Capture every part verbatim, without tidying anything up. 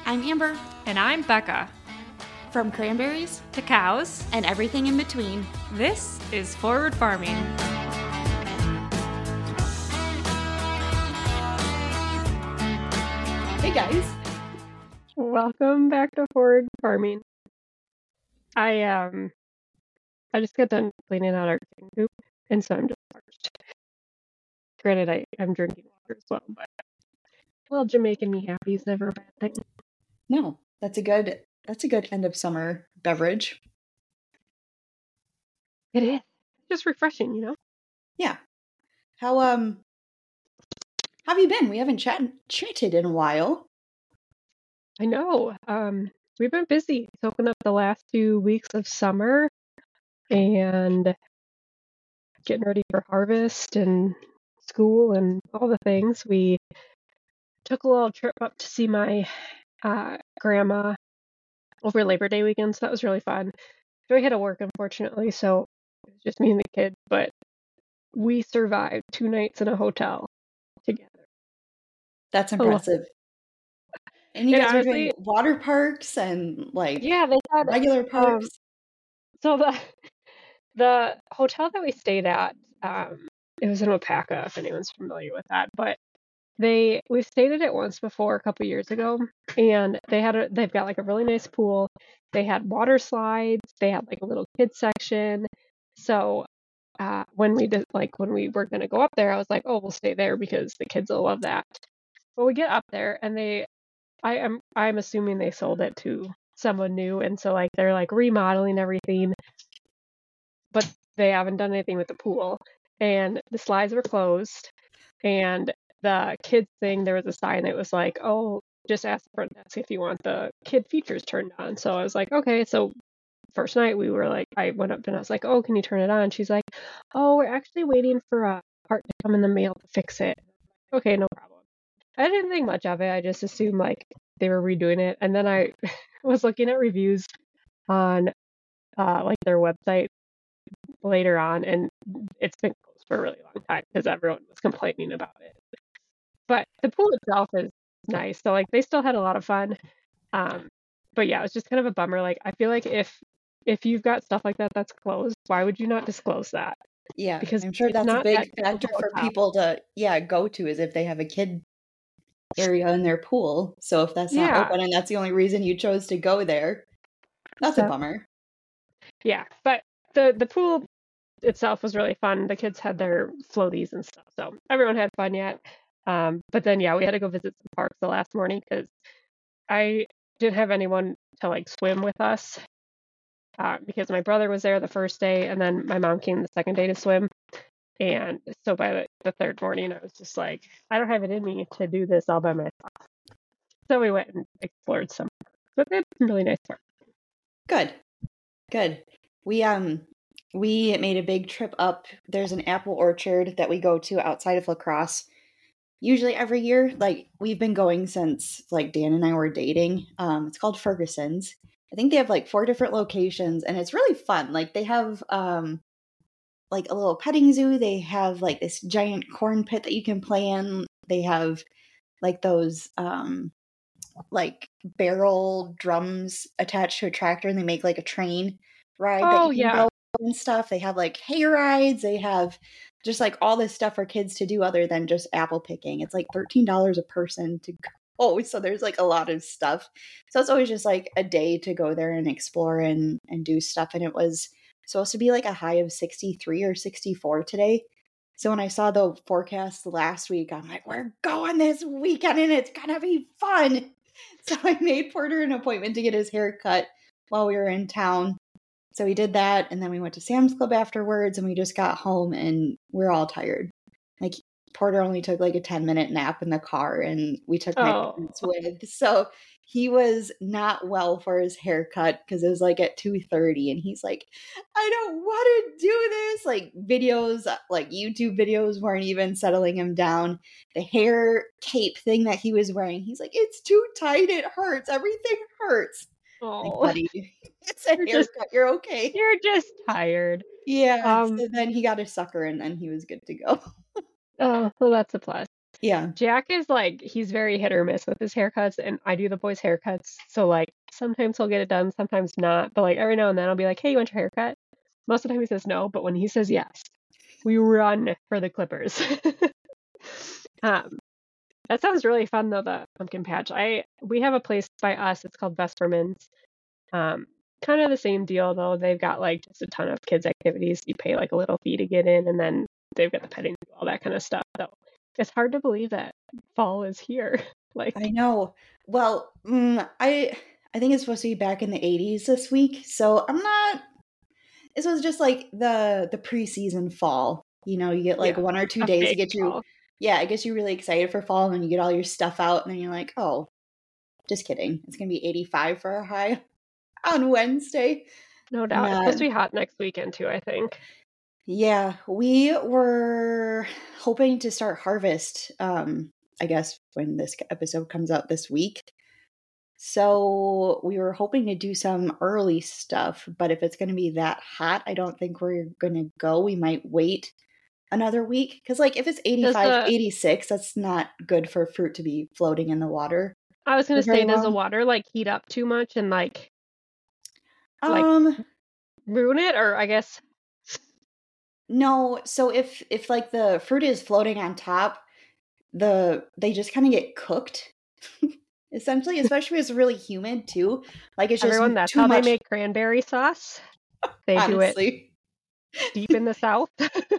I'm Amber. And I'm Becca. From cranberries to cows and everything in between, this is Forward Farming. Hey guys. Welcome back to Forward Farming. I um I just got done cleaning out our chicken coop, and so I'm just parched. Granted, I, I'm drinking water as well, but well, Jamaican me happy is never a bad thing. No, that's a good that's a good end of summer beverage. It is. Just refreshing, you know? Yeah. How um how have you been? We haven't chat- chatted in a while. I know. Um we've been busy soaking up the last two weeks of summer and getting ready for harvest and school and all the things. We took a little trip up to see my uh, grandma over Labor Day weekend, so that was really fun. Joey had to work, unfortunately, so it was just me and the kid, but we survived two nights in a hotel together. That's impressive. And you And guys honestly, were doing water parks and like yeah, they had regular parks. Um, so the the hotel that we stayed at, um, it was in Wapaka, if anyone's familiar with that, but they we've stayed at it once before a couple years ago, and they had a they've got like a really nice pool. They had water slides. They had like a little kids section. So uh, when we did like when we were gonna go up there, I was like, oh, we'll stay there because the kids will love that. But we get up there, and they, I am I'm assuming they sold it to someone new, and so like they're like remodeling everything, but they haven't done anything with the pool, and the slides were closed, and the kids thing, there was a sign that was like, oh, just ask the front desk if you want the kid features turned on. So I was like, okay. So first night we were like, I went up and I was like, oh, can you turn it on? She's like, oh, we're actually waiting for a part to come in the mail to fix it. Okay, no problem. I didn't think much of it. I just assumed like they were redoing it. And then I was looking at reviews on uh, like their website later on, and it's been closed for a really long time because everyone was complaining about it. But the pool itself is nice. So like they still had a lot of fun. Um, but yeah, it was just kind of a bummer. Like I feel like if if you've got stuff like that that's closed, why would you not disclose that? Yeah, Because I'm sure it's that's a not big that factor typical for hotel. people to yeah go to is if they have a kid area in their pool. So if that's not Yeah. open and that's the only reason you chose to go there, that's a So- bummer. Yeah, but the the pool itself was really fun. The kids had their floaties and stuff, so everyone had fun yet. Um, but then yeah, we had to go visit some parks the last morning because I didn't have anyone to like swim with us uh, because my brother was there the first day, and then my mom came the second day to swim. And so by the, the third morning, I was just like, I don't have it in me to do this all by myself. So we went and explored some parks, but they had some really nice parks. Good. Good. We um we made a big trip up. There's an apple orchard that we go to outside of La Crosse. Usually every year, like we've been going since like Dan and I were dating. Um, it's called Ferguson's. I think they have like four different locations, and it's really fun. Like they have um like a little petting zoo. They have like this giant corn pit that you can play in. They have like those um like barrel drums attached to a tractor, and they make like a train ride that Oh, you can yeah. go and stuff. They have like hay rides. They have just like all this stuff for kids to do other than just apple picking. It's like thirteen dollars a person to go. So there's like a lot of stuff. So it's always just like a day to go there and explore and, and do stuff. And it was supposed to be like a high of sixty-three or sixty-four today. So when I saw the forecast last week, I'm like, we're going this weekend and it's going to be fun. So I made Porter an appointment to get his hair cut while we were in town. So we did that, and then we went to Sam's Club afterwards, and we just got home, and we're all tired. Like, Porter only took like a ten minute nap in the car, and we took my Oh. parents with. So he was not well for his haircut because it was like at two thirty, and he's like, I don't want to do this. Like videos, like YouTube videos weren't even settling him down. The hair cape thing that he was wearing, he's like, it's too tight. It hurts. Everything hurts. Like, Oh. buddy, it's a You're haircut. just- You're okay. You're just tired. Yeah. Um, so then he got a sucker, and then he was good to go. Oh, well, that's a plus. Yeah. Jack is like, he's very hit or miss with his haircuts, and I do the boys' haircuts. So, like, sometimes he'll get it done, sometimes not. But, like, every now and then I'll be like, hey, you want your haircut? Most of the time he says no, but when he says yes, we run for the clippers. um, that sounds really fun, though, the pumpkin patch. I We have a place by us, it's called Vesperman's. Um, kind of the same deal, though. They've got, like, just a ton of kids' activities. You pay, like, a little fee to get in, and then they've got the petting, all that kind of stuff. So it's hard to believe that fall is here. Like, I know. Well, mm, I I think it's supposed to be back in the eighties this week, so I'm not. This was just like the the preseason fall. You know, you get like yeah, one or two a days to fake get you. fall. Yeah, it gets you really excited for fall, and then you get all your stuff out, and then you're like, oh, just kidding. It's gonna be eighty-five for a high on Wednesday. No doubt. It's Not. supposed to be hot next weekend, too, I think. Yeah, we were hoping to start harvest, um, I guess, when this episode comes out this week. So we were hoping to do some early stuff, but if it's going to be that hot, I don't think we're going to go. We might wait another week. Because, like, if it's eighty-five, the- eighty-six, that's not good for fruit to be floating in the water. I was going to for very say, does the long. water, like, heat up too much and, like, like Um, ruin it? Or I guess, no. So if if like the fruit is floating on top, the they just kind of get cooked. Essentially, especially if it's really humid too. Like it's just everyone, that's too how much. they make cranberry sauce. They do it Honestly, deep in the South.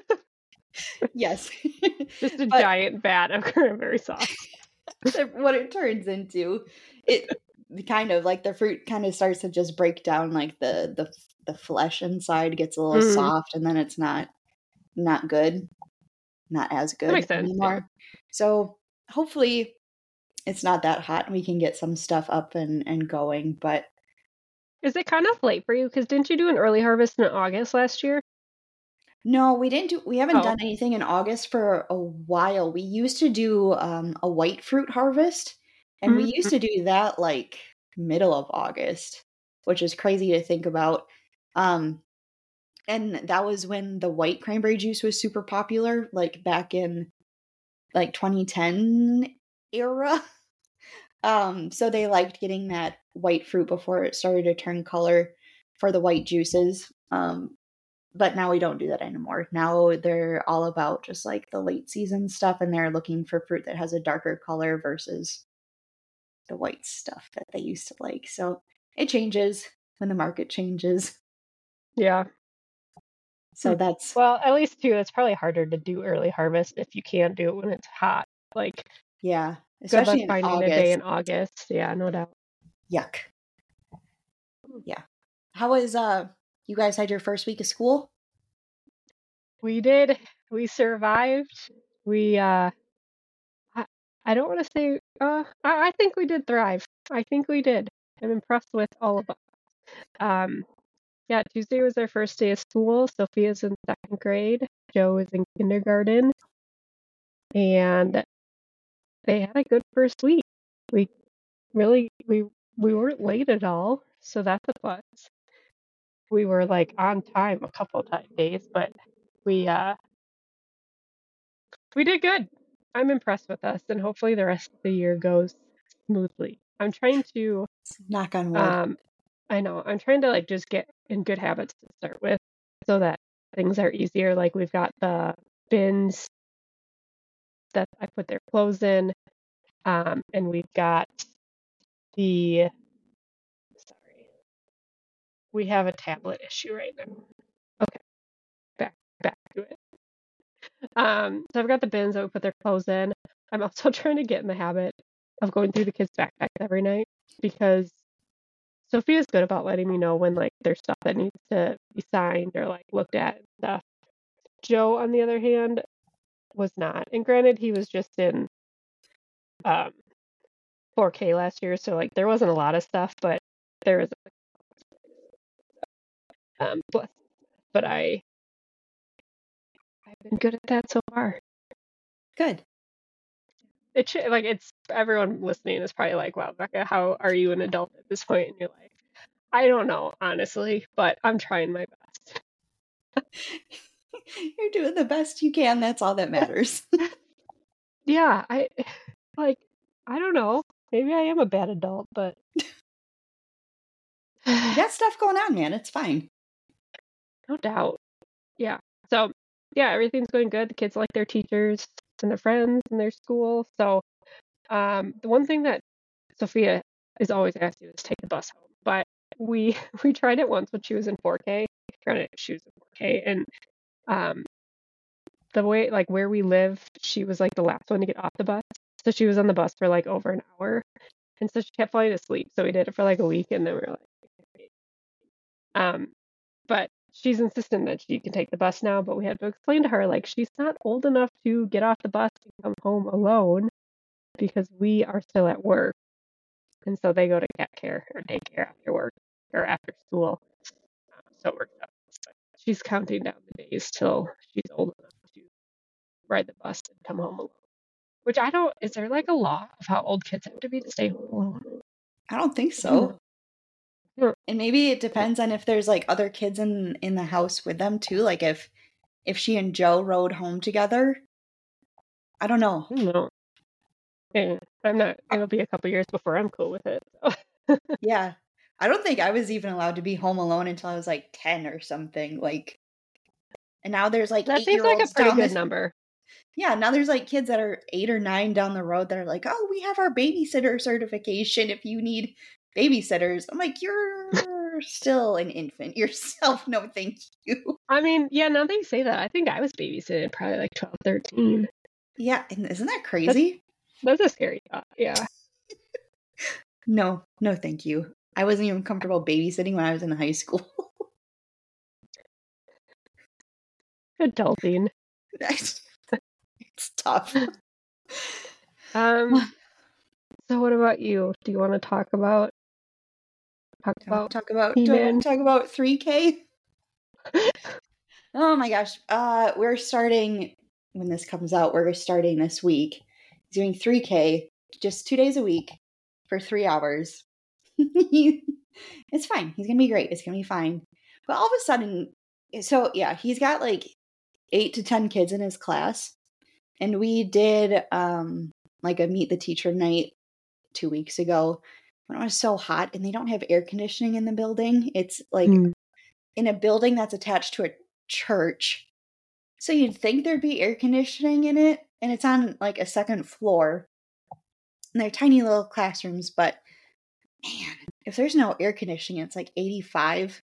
yes. Just a But- giant vat of cranberry sauce. What it turns into, it kind of like the fruit kind of starts to just break down. Like the the the flesh inside gets a little Mhm. soft, and then it's not not good, not as good makes sense, anymore. So hopefully, it's not that hot, and we can get some stuff up and and going. But Is it kind of late for you? Because didn't you do an early harvest in August last year? no, we didn't do. We haven't Oh. done anything in August for a while. We used to do um, a white fruit harvest, and we used to do that like middle of August, which is crazy to think about. Um, and that was when the white cranberry juice was super popular, like back in like twenty ten era. Um, so they liked getting that white fruit before it started to turn color for the white juices. Um, but now we don't do that anymore. Now they're all about just like the late season stuff, and they're looking for fruit that has a darker color versus the white stuff that they used to like. So it changes when the market changes. Yeah. So Hmm. that's Well, at least too, it's probably harder to do early harvest if you can't do it when it's hot. Like, yeah, good luck especially in finding August. a day in August. Yeah, no doubt. Yuck. Yeah. How was uh you guys had your first week of school? We did. We survived. We, uh, I, I don't want to say, uh, I, I think we did thrive. I think we did. I'm impressed with all of us. Um, yeah, Tuesday was our first day of school. Sophia's in second grade. Joe is in kindergarten. And they had a good first week. We really, we, we weren't late at all. So that's a plus. We were like on time a couple of days, but we, uh, we did good. I'm impressed with us, and hopefully the rest of the year goes smoothly. I'm trying to, Knock on wood. um, I know, I'm trying to like just get in good habits to start with so that things are easier. Like we've got the bins that I put their clothes in, um, and we've got the, sorry, we have a tablet issue right now. Okay, back, back to it. Um, so I've got the bins that we put their clothes in. I'm also trying to get in the habit of going through the kids' backpacks every night because Sophia's good about letting me know when like there's stuff that needs to be signed or like looked at and stuff. Joe, on the other hand, was not. And granted, he was just in um four K last year, so like there wasn't a lot of stuff, but there was um but, but I I've been good at that so far. Good. It should, like it's everyone listening is probably like, wow, Becca, how are you an adult at this point in your life? I don't know, honestly, but I'm trying my best. You're doing the best you can. That's all that matters. yeah, I like I don't know. Maybe I am a bad adult, but You got stuff going on, man. It's fine. no doubt. Yeah. So, yeah, everything's going good. The kids like their teachers and their friends and their school. So, um, the one thing that Sophia is always asked to do is take the bus home. But we we tried it once when she was in four K. Granted, she was in four K, and um, the way like where we live, she was like the last one to get off the bus. So she was on the bus for like over an hour, and so she kept falling asleep. So we did it for like a week, and then we were like, um, but she's insistent that she can take the bus now. But we had to explain to her like she's not old enough to get off the bus and come home alone because we are still at work, and so they go to cat care or daycare after work or after school. Um, so it works out. But she's counting down the days till she's old enough to ride the bus and come home alone. Which I don't. Is there like a law of how old kids have to be to stay home alone? I don't think so. Hmm. And maybe it depends on if there's like other kids in in the house with them too. Like if if she and Joe rode home together. I don't know. I don't know. Yeah, I'm not. It'll be a couple years before I'm cool with it. So. Yeah. I don't think I was even allowed to be home alone until I was like ten or something. Like, and now there's like That seems like a pretty good number. Yeah, now there's like kids that are eight or nine down the road that are like, oh, we have our babysitter certification if you need babysitters. I'm like, you're still an infant yourself. No, thank you. I mean, yeah, now that you say that, I think I was babysitting probably like twelve, thirteen. Yeah, and isn't that crazy? That's, that's a scary thought, yeah. No, no, thank you. I wasn't even comfortable babysitting when I was in high school. Adulting. It's tough. Um. So, what about you? Do you want to talk about talk about talk about do I want to talk about three K? Oh my gosh! Uh, we're starting when this comes out. We're starting this week doing three K, just two days a week for three hours. It's fine. He's gonna be great. It's gonna be fine. But all of a sudden, so yeah, he's got like eight to ten kids in his class. And we did um, like a meet the teacher night two weeks ago when it was so hot and they don't have air conditioning in the building. It's like mm. in a building that's attached to a church. So you'd think there'd be air conditioning in it. And it's on like a second floor. And they're tiny little classrooms. But man, if there's no air conditioning, it's like eighty-five.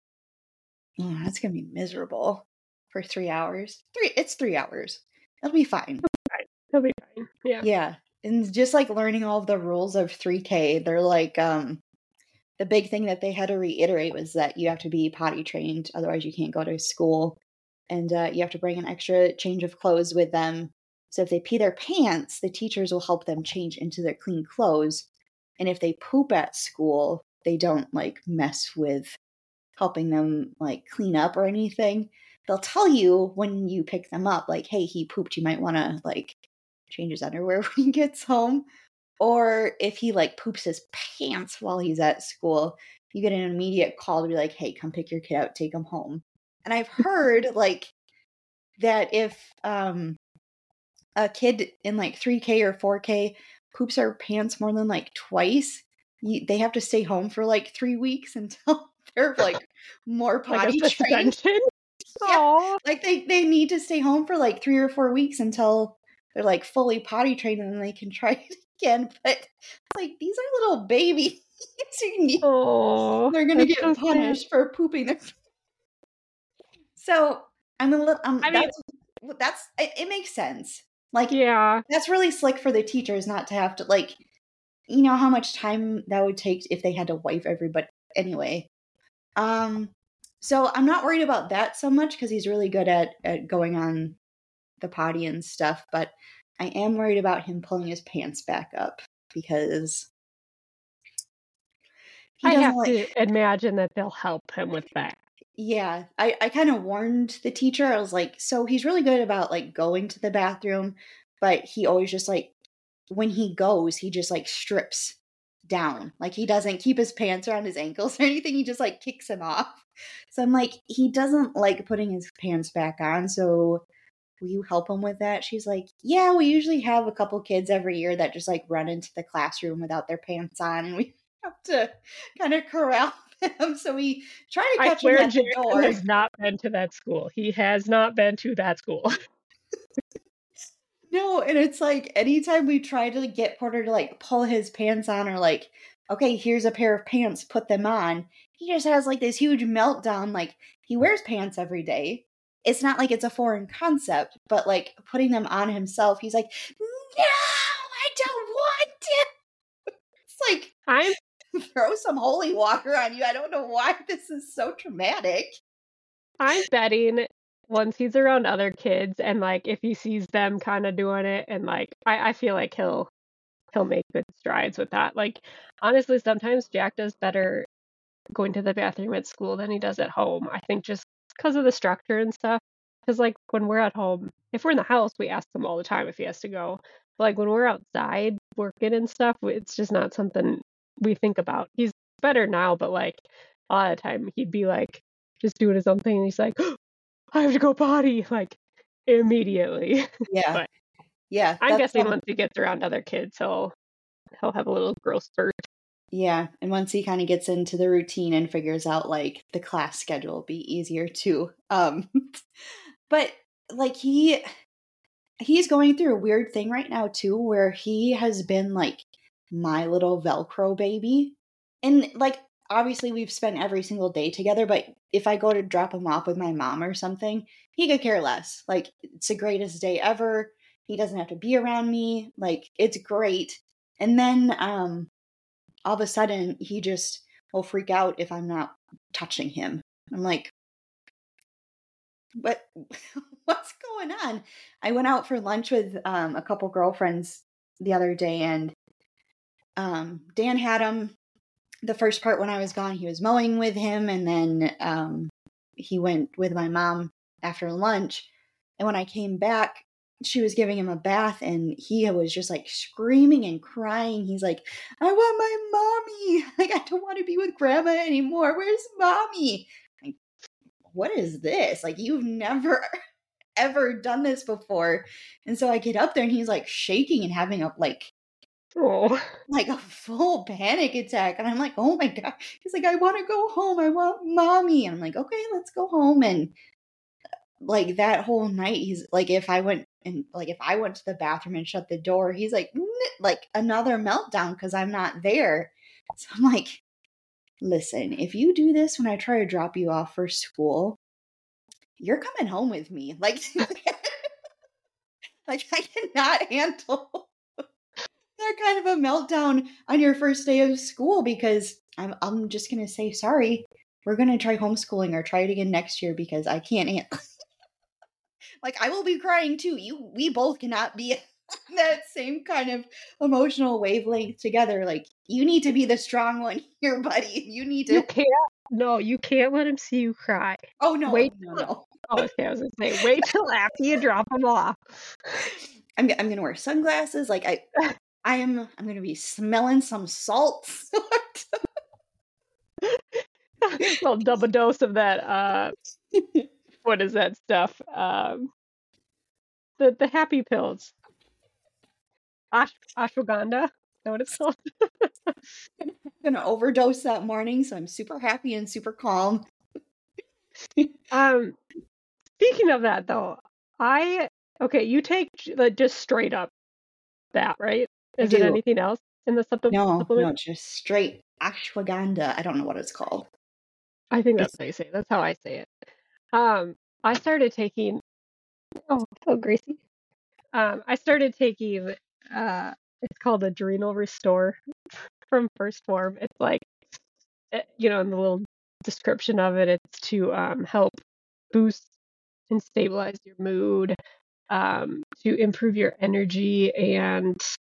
Oh, that's going to be miserable for three hours. Three. It's three hours. It'll be fine. It'll be fine. Yeah. Yeah. And just like learning all of the rules of three K, they're like, um, the big thing that they had to reiterate was that you have to be potty trained. Otherwise you can't go to school. And uh, you have to bring an extra change of clothes with them. So if they pee their pants, the teachers will help them change into their clean clothes. And if they poop at school, they don't like mess with helping them like clean up or anything. They'll tell you when you pick them up, like, hey, he pooped. You might want to, like, change his underwear when he gets home. Or if he, like, poops his pants while he's at school, you get an immediate call to be like, hey, come pick your kid out, take him home. And I've heard, like, that if um, a kid in, like, three K or four K poops their pants more than, like, twice, you, they have to stay home for, like, three weeks until they're, like, more potty like trained. Yeah, like they, they need to stay home for like three or four weeks until they're like fully potty trained and then they can try it again. But it's like, these are little babies. Oh, they're gonna get so punished sad. for pooping their. So I'm a little. Um, I that's, mean, that's it, it makes sense. Like, yeah, that's really slick for the teachers not to have to like, you know, how much time that would take if they had to wipe everybody. Anyway, um. So I'm not worried about that so much because he's really good at, at going on the potty and stuff. But I am worried about him pulling his pants back up because he I have like, to imagine that they'll help him with that. Yeah, I, I kind of warned the teacher. I was like, so he's really good about like going to the bathroom, but he always just like when he goes, he just like strips down. Like he doesn't keep his pants around his ankles or anything. He just like kicks them off. So I'm like, he doesn't like putting his pants back on. So will you help them with that? She's like, yeah, we usually have a couple kids every year that just like run into the classroom without their pants on, and we have to kind of corral them. So we try to I catch them swear at the Jared door. has not been to that school. He has not been to that school. No, and it's like anytime we try to like, get Porter to like pull his pants on or like, okay, here's a pair of pants, put them on, he just has like this huge meltdown. Like he wears pants every day. It's not like it's a foreign concept, but like putting them on himself, he's like, no, I don't want to. It's like, I'm throw some holy water on you. I don't know why this is so traumatic. I'm betting once he's around other kids and like if he sees them kind of doing it and like I, I feel like he'll he'll make good strides with that. Like honestly, sometimes Jack does better going to the bathroom at school than he does at home. I think just because of the structure and stuff. Because like when we're at home, if we're in the house, we ask him all the time if he has to go. But like when we're outside working and stuff, it's just not something we think about. He's better now, but like a lot of the time he'd be like just doing his own thing and he's like, oh, I have to go potty like immediately. Yeah. But yeah. I'm guessing um, once he gets around other kids, he'll he'll have a little growth spurt. Yeah. And once he kind of gets into the routine and figures out like the class schedule will be easier too. Um, but like he, he's going through a weird thing right now too, where he has been like my little Velcro baby. And like, obviously we've spent every single day together, but if I go to drop him off with my mom or something, he could care less. Like it's the greatest day ever. He doesn't have to be around me. Like it's great. And then, um, all of a sudden he just will freak out if I'm not touching him. I'm like, what, what's going on? I went out for lunch with um, a couple girlfriends the other day, and um, Dan had him the first part when I was gone. He was mowing with him, and then um, he went with my mom after lunch. And when I came back, she was giving him a bath, and he was just like screaming and crying. He's like, I want my mommy. Like, I don't want to be with grandma anymore. Where's mommy? Like, what is this? Like, you've never ever done this before. And so I get up there and he's like shaking and having a like, Oh, like a full panic attack. And I'm like, oh my God. He's like, I want to go home. I want mommy. And I'm like, okay, let's go home. And like that whole night, he's like, if I went and like, if I went to the bathroom and shut the door, he's like, like another meltdown because I'm not there. So I'm like, listen, if you do this when I try to drop you off for school, you're coming home with me. Like, like I cannot handle that kind of a meltdown on your first day of school because I'm, I'm just going to say, sorry, we're going to try homeschooling or try it again next year because I can't handle like I will be crying too. You, we both cannot be that same kind of emotional wavelength together. Like you need to be the strong one here, buddy. You need to. You can't. No, you can't let him see you cry. Oh no! Wait, no, no. Oh, okay, I was gonna say, wait till after you drop him off. I'm I'm gonna wear sunglasses. Like I, I am. I'm gonna be smelling some salts. Well, double dose of that. Uh, what is that stuff? Um, the the happy pills. Ash ashwagandha. Is that what it's called? I'm gonna overdose that morning, so I'm super happy and super calm. um, speaking of that, though, I okay. You take like just straight up that, right? Is it anything else in the supple- no, supplement? No, just straight ashwagandha. I don't know what it's called. I think that's how you say it. That's how I say it. Um, I started taking. Oh, so Gracie. Um, I started taking. Uh, it's called Adrenal Restore from First Form. It's like, you know, in the little description of it, it's to um, help boost and stabilize your mood, um, to improve your energy, and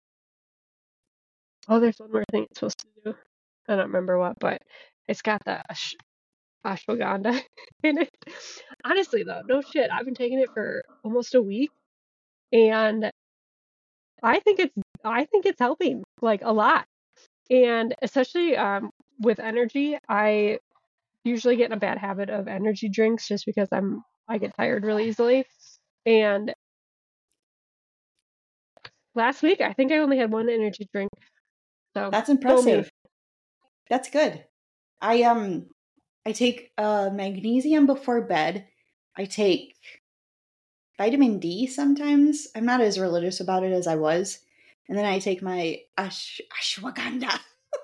oh, there's one more thing it's supposed to do. I don't remember what, but it's got the ash- ashwagandha in it. Honestly, though, no shit, I've been taking it for almost a week, and I think it's I think it's helping like a lot, and especially um, with energy. I usually get in a bad habit of energy drinks just because I'm I get tired really easily. And last week, I think I only had one energy drink. So That's go me. impressive. That's good. I um I take uh magnesium before bed. I take vitamin D sometimes. I'm not as religious about it as I was. And then I take my ash- ashwagandha.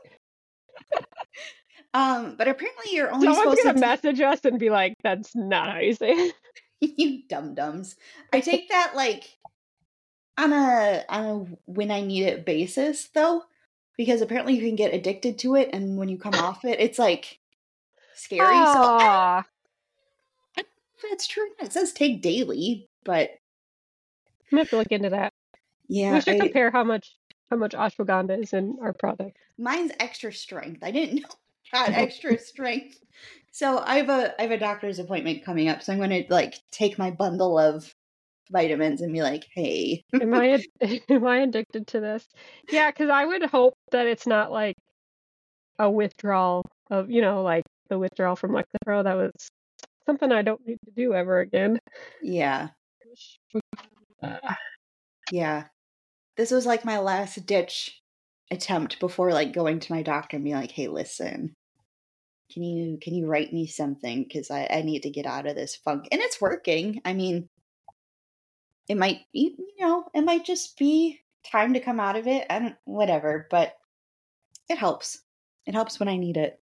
um, but apparently you're only Someone's supposed gonna to ta- message us and be like, "That's not how you say it." you dum dums. I take that like on a on a when I need it basis though, because apparently you can get addicted to it, and when you come off it, it's like scary. So I don't Aw. know if that's true. It says take daily, but I'm gonna have to look into that. yeah, We should I, compare how much how much ashwagandha is in our product. mine's extra strength. I didn't know I got extra strength. So I have a I have a doctor's appointment coming up, so I'm going to like take my bundle of vitamins and be like, "Hey, Am I ad- am I addicted to this? Yeah, because I would hope that it's not like a withdrawal of, you know, like the withdrawal from Lexapro. That was something I don't need to do ever again. yeah, Uh, yeah." This was like my last ditch attempt before like going to my doctor and being like, "Hey, listen, can you can you write me something because I I need to get out of this funk." And it's working. I mean, it might you you know it might just be time to come out of it. I don't whatever, but it helps. It helps when I need it.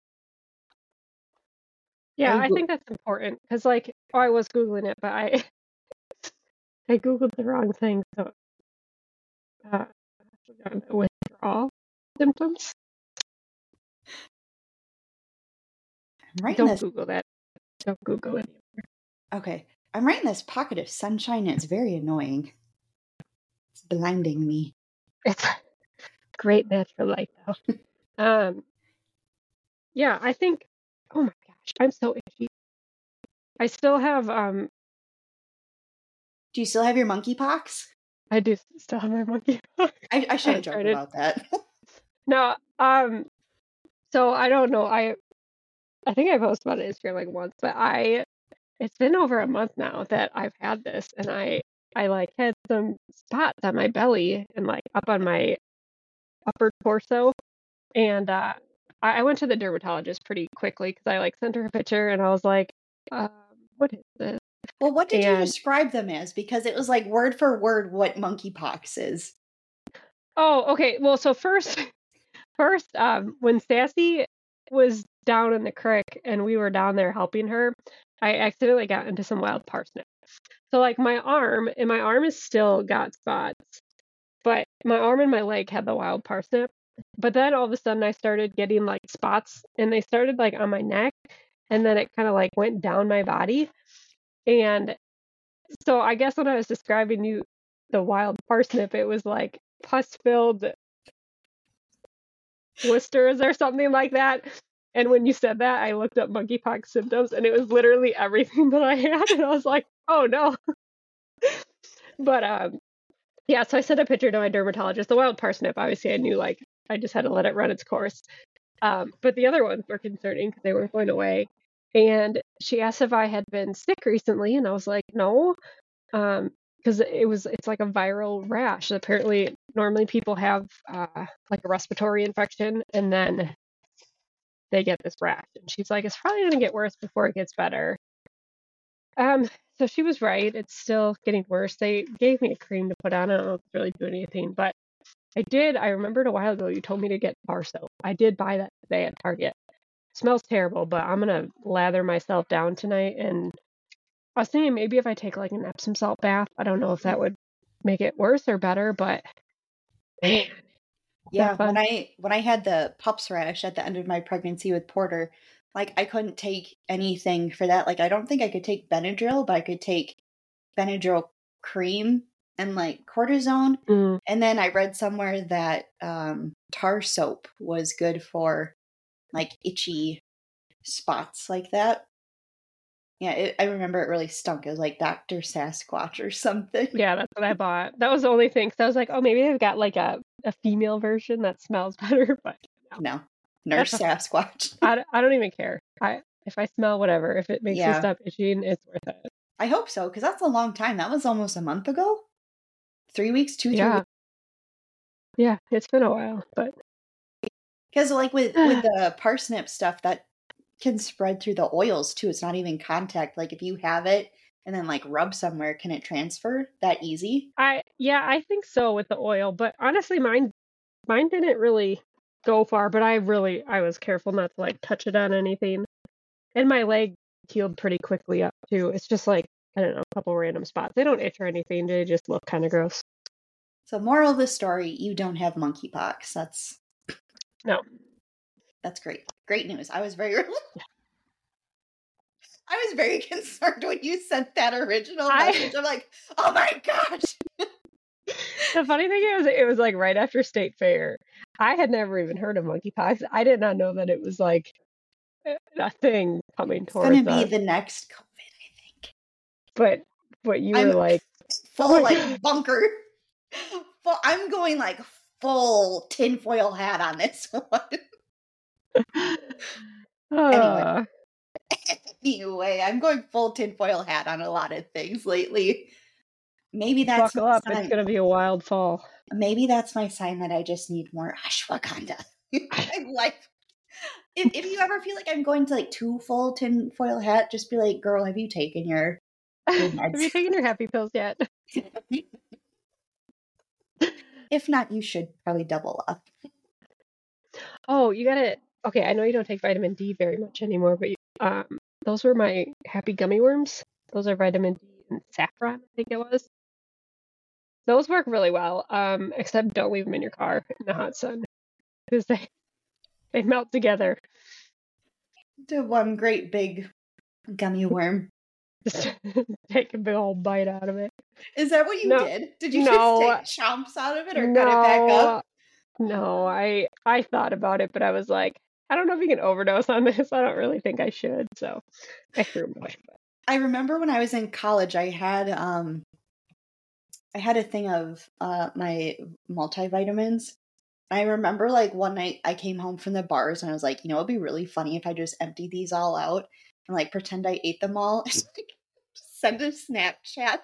yeah, I I go- think that's important because, like, oh, I was googling it, but I I googled the wrong thing. So, uh, withdrawal symptoms. I'm writing Don't this. Google that. Don't Google it. Okay, I'm right in this pocket of sunshine, and it's very annoying. It's blinding me. It's great natural light though. Um, yeah, I think. Oh my gosh, I'm so itchy. I still have um. Do you still have your monkeypox? I do still have my monkey. I, I shouldn't joke started. about that. No, um. So I don't know. I I think I posted about it on Instagram like once, but I it's been over a month now that I've had this, and I I like had some spots on my belly and like up on my upper torso, and uh, I, I went to the dermatologist pretty quickly because I like sent her a picture, and I was like, um, what is this? Well, what did you And describe them as? Because it was like word for word what monkeypox is. oh, okay. Well, so first, first, um, when Sassy was down in the creek and we were down there helping her, I accidentally got into some wild parsnip. So like my arm, and my arm is still got spots, but my arm and my leg had the wild parsnip. But then all of a sudden I started getting like spots, and they started like on my neck, and then it kind of like went down my body. And so I guess when I was describing you the wild parsnip, it was like pus-filled blisters or something like that. And when you said that, I looked up monkeypox symptoms, and it was literally everything that I had, and I was like, oh no. But um, yeah, so I sent a picture to my dermatologist. The wild parsnip, obviously, I knew like I just had to let it run its course. Um, but the other ones were concerning because they weren't going away. And she asked if I had been sick recently, and I was like, no, um, because it was it's like a viral rash. Apparently, normally people have uh, like a respiratory infection, and then they get this rash. And she's like, it's probably gonna get worse before it gets better. Um, so she was right. It's still getting worse. They gave me a cream to put on. I don't know if it's really doing anything, but I did. I remembered a while ago you told me to get bar soap. I did buy that today at Target. It smells terrible, but I'm gonna lather myself down tonight. And I was thinking maybe if I take like an Epsom salt bath, I don't know if that would make it worse or better, but man, Yeah, fun. when I when I had the pups rash at the end of my pregnancy with Porter, like I couldn't take anything for that. Like I don't think I could take Benadryl, but I could take Benadryl cream and like cortisone. Mm. And then I read somewhere that um, tar soap was good for like itchy spots like that. Yeah, it, I remember it really stunk. It was like Doctor Sasquatch or something. Yeah, that's what I bought. That was the only thing. So I was like, oh, maybe they've got like a, a female version that smells better, but no. No, Nurse That's Sasquatch. I, I don't even care. I if I smell whatever, if it makes me Yeah. stop itching, it's worth it. I hope so, because that's a long time. That was almost a month ago. Three weeks, two, three Yeah. weeks. Yeah, it's been a while, but Because like with with the parsnip stuff, that can spread through the oils too. It's not even contact. Like if you have it and then like rub somewhere, can it transfer that easy? I yeah, I think so with the oil, but honestly mine mine didn't really go far, but I really I was careful not to like touch it on anything. And my leg healed pretty quickly up too. It's just like, I don't know, a couple random spots. They don't itch or anything, they just look kind of gross. So moral of the story, you don't have monkeypox. That's No. That's great. Great news. I was very I was very concerned when you sent that original I- message. I'm like, oh my gosh. The funny thing is, it was like right after State Fair. I had never even heard of monkeypox. I did not know that it was like a thing coming It's towards gonna be us. the next COVID, I think. But but you I'm were like, full oh my like God. bunker. Full, I'm going like full tinfoil hat on this one. Uh, Anyway, I'm going full tinfoil hat on a lot of things lately. Maybe that's buckle my up. sign. It's gonna be a wild fall. Maybe that's my sign that I just need more ashwagandha. I like. If if you ever feel like I'm going to like too full tinfoil hat, just be like, "Girl, have you taken your, your Have you meds?" taken your happy pills yet? If not, you should probably double up. Oh, you gotta. Okay, I know you don't take vitamin D very much anymore, but you, um, those were my happy gummy worms. Those are vitamin D and saffron, I think it was. Those work really well. Um, except don't leave them in your car in the hot sun because they they melt together. To one great big gummy worm. Just take a big old bite out of it. Is that what you No, did? Did you no, just take chomps out of it or cut it back no, up? no. I I thought about it, but I was like, I don't know if you can overdose on this. I don't really think I should, so I threw them away. I remember when I was in college, I had um, I had a thing of uh my multivitamins. I remember like one night I came home from the bars and I was like, you know, it'd be really funny if I just emptied these all out and like pretend I ate them all. Send a Snapchat.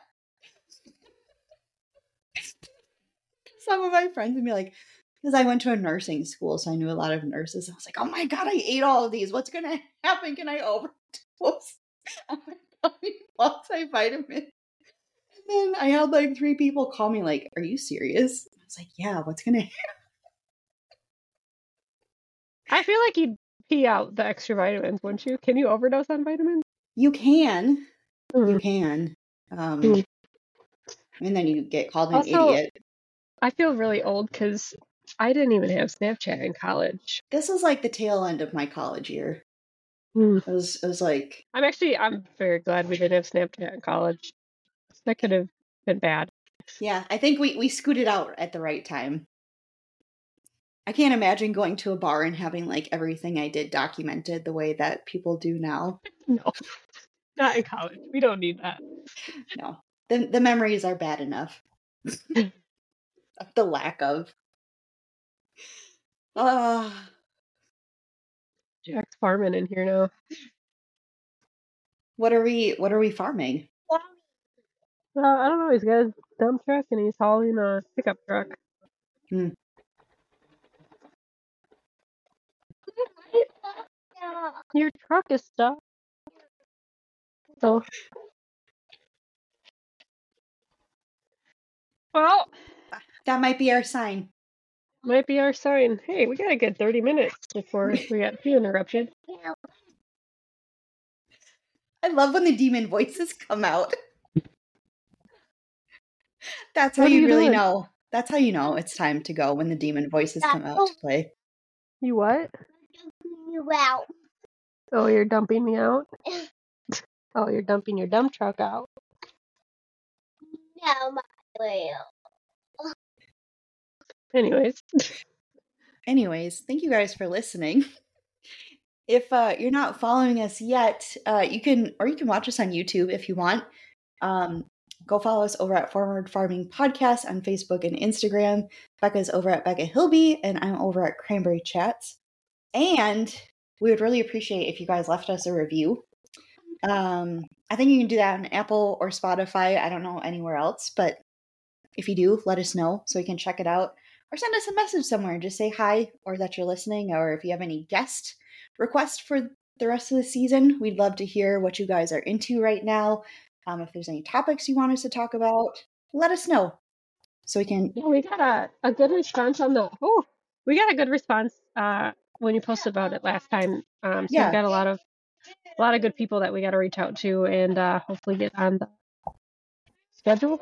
Some of my friends and be like, because I went to a nursing school, so I knew a lot of nurses. I was like, oh my God, I ate all of these. What's going to happen? Can I overdose on my multivitamin? And then I had like three people call me like, are you serious? I was like, yeah, what's going to happen? I feel like you'd pee out the extra vitamins, wouldn't you? Can you overdose on vitamins? You can. Mm. You can. Um, Mm. And then you get called an Also, idiot. I feel really old because I didn't even have Snapchat in college. This was like the tail end of my college year. Mm. It was, it was like, I'm actually, I'm very glad we didn't have Snapchat in college. That could have been bad. yeah, I think we, we scooted out at the right time. I can't imagine going to a bar and having like everything I did documented the way that people do now. No, not in college. We don't need that. No, the the memories are bad enough. The lack of. Uh, Jack's farming in here now. what are we? What are we farming? Uh, I don't know. He's got a dump truck and he's hauling a pickup truck. Hmm. Your truck is stuck. So, well, That might be our sign. might be our sign. Hey, we got a good thirty minutes before we got a few interruptions. I love when the demon voices come out. That's how What are you you really doing? know. That's how you know it's time to go, when the demon voices come out to play. You what? You out. Oh, you're dumping me out? Oh, you're dumping your dump truck out. No, my will. Anyways. Anyways, thank you guys for listening. If uh, you're not following us yet, uh, you can, or you can watch us on YouTube if you want. Um, go follow us over at Forward Farming Podcast on Facebook and Instagram. Becca's over at Becca Hilby, and I'm over at Cranberry Chats. And we would really appreciate if you guys left us a review. Um, I think you can do that on Apple or Spotify. I don't know anywhere else, but if you do, let us know so we can check it out. Or send us a message somewhere. Just say hi or that you're listening. Or if you have any guest requests for the rest of the season, we'd love to hear what you guys are into right now. Um, if there's any topics you want us to talk about, let us know so we can. Yeah, we got a, a good response on the. Oh, we got a good response uh, when you posted about it last time. Um, so Yeah. we've got a lot of a lot of good people that we got to reach out to and uh, hopefully get on the schedule.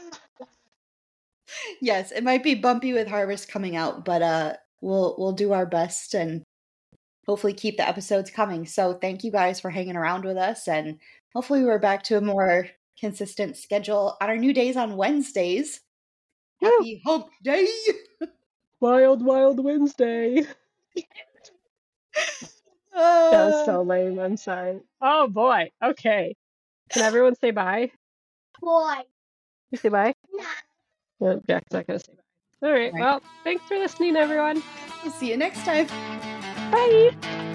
Yes, it might be bumpy with harvest coming out, but uh, we'll we'll do our best and hopefully keep the episodes coming. So thank you guys for hanging around with us, and hopefully we're back to a more consistent schedule on our new days on Wednesdays. Woo! Happy Hump Day! Wild, wild Wednesday. Uh, That was so lame. I'm sorry. Oh boy. Okay. Can everyone say bye? Boy. You say bye? No, Jack's not gonna say bye. All right. Right. Well, thanks for listening, everyone. we'll see you next time. Bye.